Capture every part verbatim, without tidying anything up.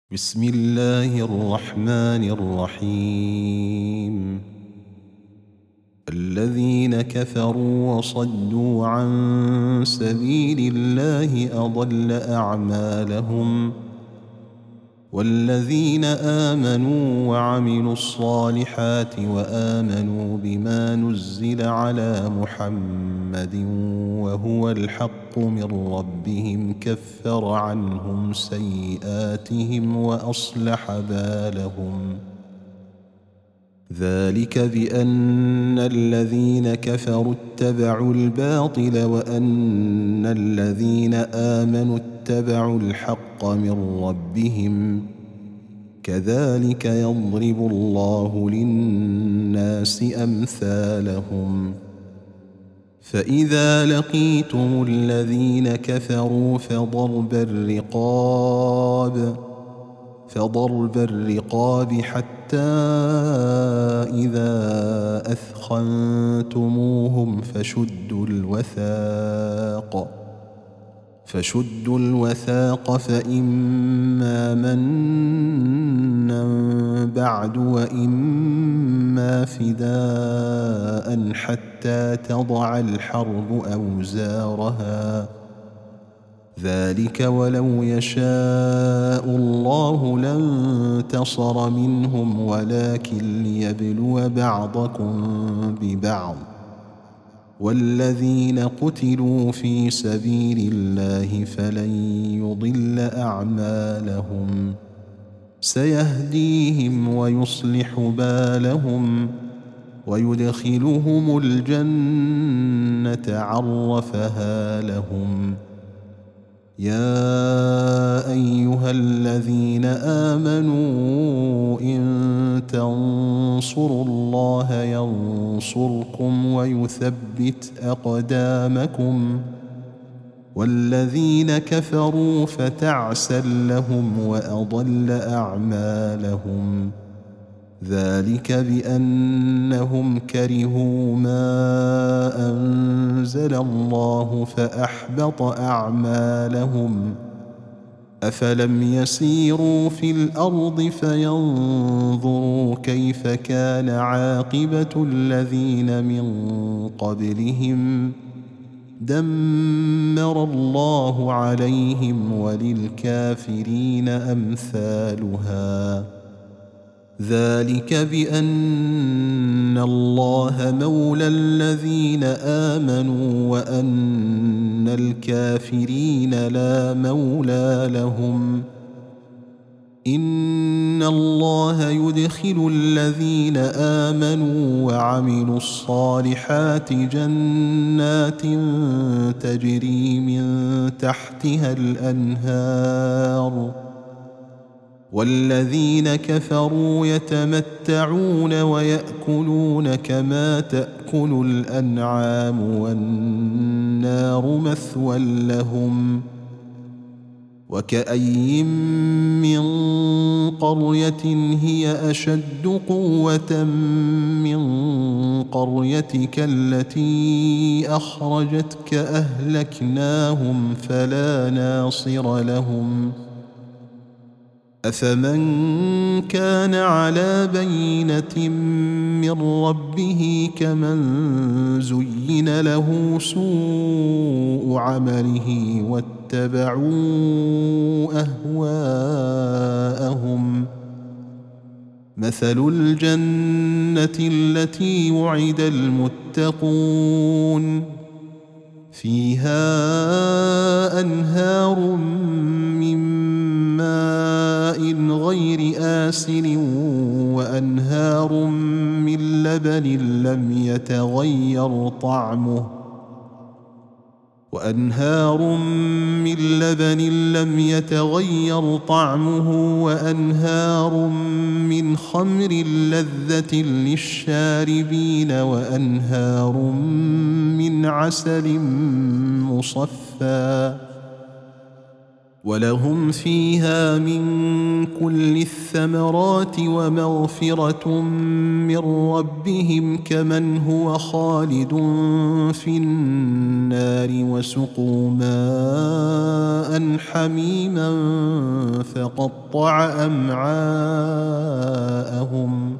بسم الله الرحمن الرحيم. الذين كفروا وصدوا عن سبيل الله أضل أعمالهم، والذين آمنوا وعملوا الصالحات وآمنوا بما نزل على محمد وهو الحق من ربهم كفر عنهم سيئاتهم وأصلح بالهم. ذلك بأن الذين كفروا اتبعوا الباطل وأن الذين آمنوا اتبعوا الحق من ربهم، كذلك يضرب الله للناس أمثالهم. فإذا لقيتم الذين كفروا فضرب الرقاب فضرب الرقاب حتى إذا أثخنتموهم فشدوا الوثاق فشدوا الوثاق فإما منا بعد وإما فداء حتى تضع الحرب أوزارها، ذلك ولو يشاء الله لانتصر منهم ولكن ليبلو بعضكم ببعض، والذين قتلوا في سبيل الله فلن يضل أعمالهم، سيهديهم ويصلح بالهم ويدخلهم الجنة عرفها لهم. يا أيها الذين آمنوا إن تنصروا الله ينصركم ويثبت أقدامكم، والذين كفروا فتعسا لهم وأضل أعمالهم. ذلك بأنهم كرهوا ما أنزل الله فأحبط أعمالهم. أفلم يسيروا في الأرض فينظروا كيف كان عاقبة الذين من قبلهم، دمر الله عليهم وللكافرين أمثالها. ذلك بأن الله مولى الذين آمنوا وأن الكافرين لا مولى لهم. إن الله يدخل الذين آمنوا وعملوا الصالحات جنات تجري من تحتها الأنهار، والذين كفروا يتمتعون ويأكلون كما تأكل الأنعام والنار مثوى لهم. وكأي من قرية هي أشد قوة من قريتك التي أخرجتك أهلكناهم فلا ناصر لهم. أفمن كان على بينة من ربه كمن زين له سوء عمله واتبعوا أهواءهم. مثل الجنة التي وعد المتقون فيها أنهار من ماء غير آسن وأنهار من لبن لم يتغير طعمه وأنهار من لبن لم يتغير طعمه وأنهار من خمر لذة للشاربين وأنهار من عسل مصفى ولهم فيها من كل الثمرات ومغفرة من ربهم كمن هو خالد في النار وسقوا ماء حميما فقطع أمعاءهم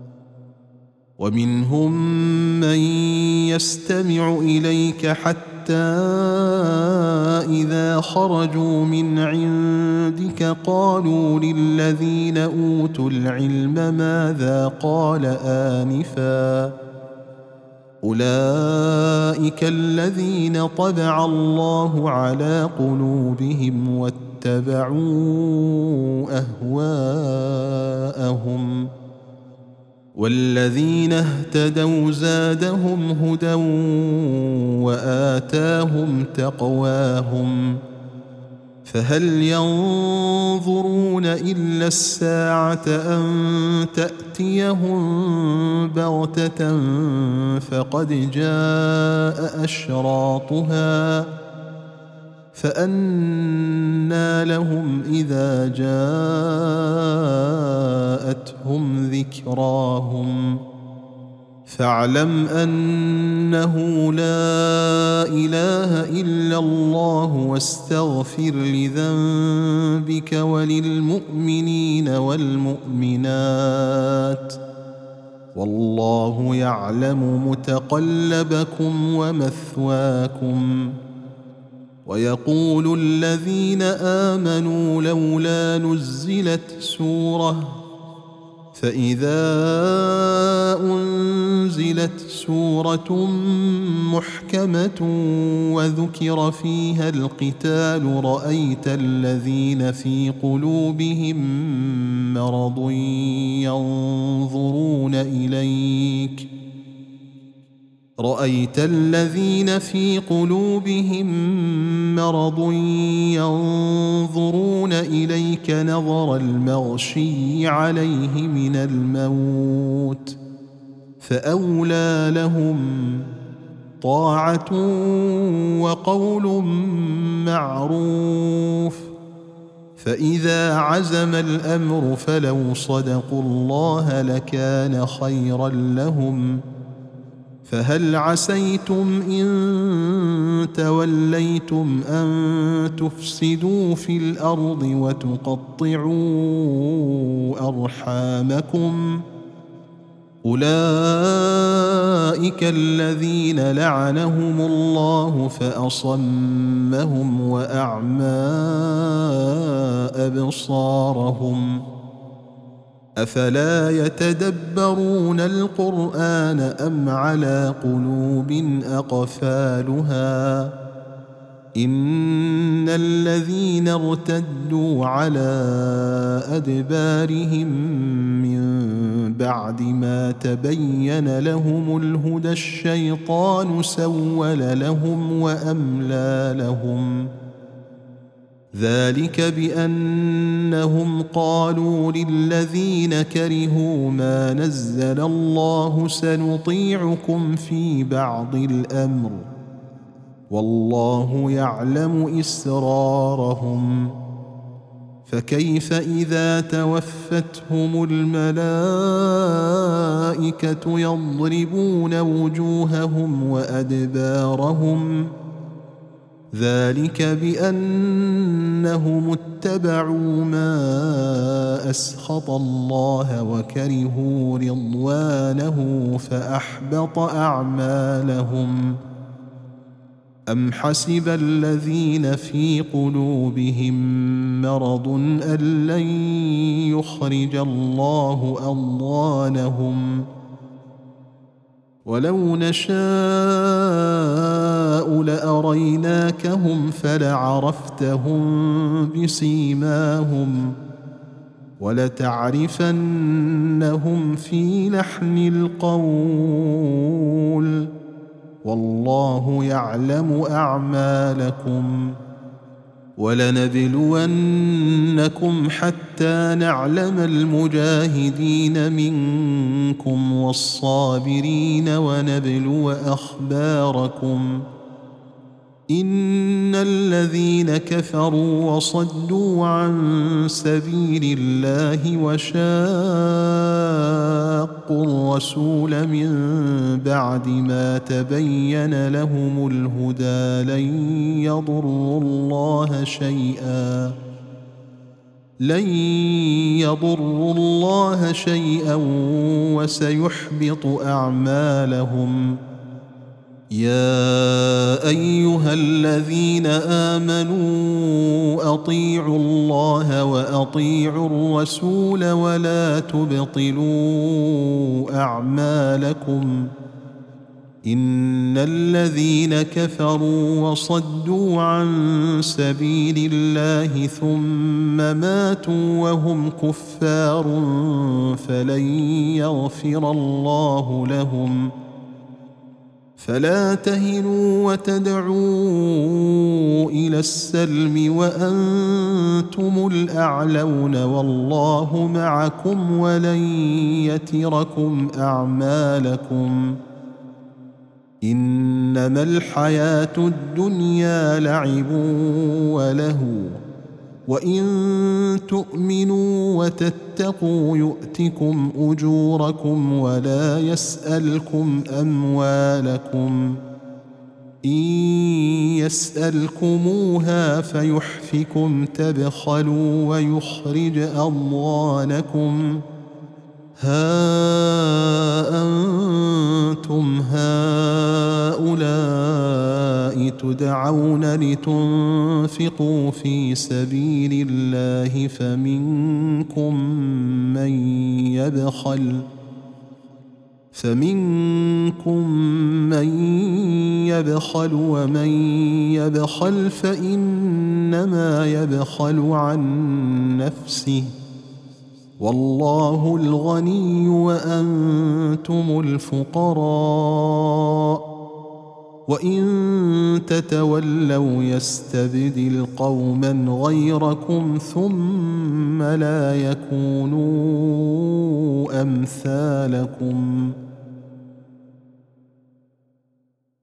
ومنهم من يستمع إليك حتى إذا خرجوا من عندك قالوا للذين أوتوا العلم ماذا قال آنفا أولئك الذين طبع الله على قلوبهم واتبعوا أهواءهم والذين اهتدوا زادهم هدى وآتاهم تقواهم فهل ينظرون إلا الساعة أن تأتيهم بغتة فقد جاء أشراطها فأنى لهم إذا جاءتهم ذكراهم فاعلم أنه لا إله إلا الله واستغفر لذنبك وللمؤمنين والمؤمنات والله يعلم متقلبكم ومثواكم ويقول الذين آمنوا لولا نزلت سورة فإذا أنزلت سورة محكمة وذكر فيها القتال رأيت الذين في قلوبهم مرض ينظرون إليك رأيت الذين في قلوبهم مرض ينظرون إليك نظر المغشي عليه من الموت فأولى لهم طاعة وقول معروف فإذا عزم الأمر فلو صدقوا الله لكان خيرا لهم فهل عسيتم إن توليتم أن تفسدوا في الأرض وتقطعوا أرحامكم أولئك الذين لعنهم الله فأصمهم وأعمى أبصارهم أفلا يتدبرون القرآن أم على قلوب أقفالها إن الذين ارتدوا على أدبارهم من بعد ما تبين لهم الهدى الشيطان سول لهم وأملى لهم ذلك بأنهم قالوا للذين كرهوا ما نزل الله سنطيعكم في بعض الأمر والله يعلم إسرارهم فكيف إذا توفتهم الملائكة يضربون وجوههم وأدبارهم ذلك بأنهم اتبعوا ما أسخط الله وكرهوا رضوانه فأحبط أعمالهم أم حسب الذين في قلوبهم مرض أن لن يخرج الله أضغانهم ولو نشاء لأريناكهم فلعرفتهم بسيماهم ولتعرفنهم في لحن القول والله يعلم أعمالكم ولنبلونكم حتى نعلم المجاهدين منكم والصابرين ونبلو أخباركم إن الذين كفروا وصدوا عن سبيل الله وشاقوا الرسول من بعد ما تبين لهم الهدى لن يضروا الله شيئا لن يضروا الله شيئا وسيحبط أعمالهم. يا أيها الذين آمنوا أطيعوا الله وأطيعوا الرسول ولا تبطلوا أعمالكم. إن الذين كفروا وصدوا عن سبيل الله ثم ماتوا وهم كفار فلن يغفر الله لهم. فلا تهنوا وتدعوا إلى السلم وأنتم الأعلون والله معكم ولن يتركم أعمالكم. إنما الحياة الدنيا لعب ولهو وإن تؤمنوا وتتقوا يؤتكم أجوركم ولا يسألكم أموالكم. إن يسألكموها فيحفكم تبخلوا ويخرج أضغانكم. ها أنتم هؤلاء تدعون لتنفقوا في سبيل الله فمنكم من يبخل فمنكم من يبخل ومن يبخل فإنما يبخل عن نفسه والله الغني وأنتم الفقراء وإن تتولوا يستبدل قوما غيركم ثم لا يكونوا أمثالكم.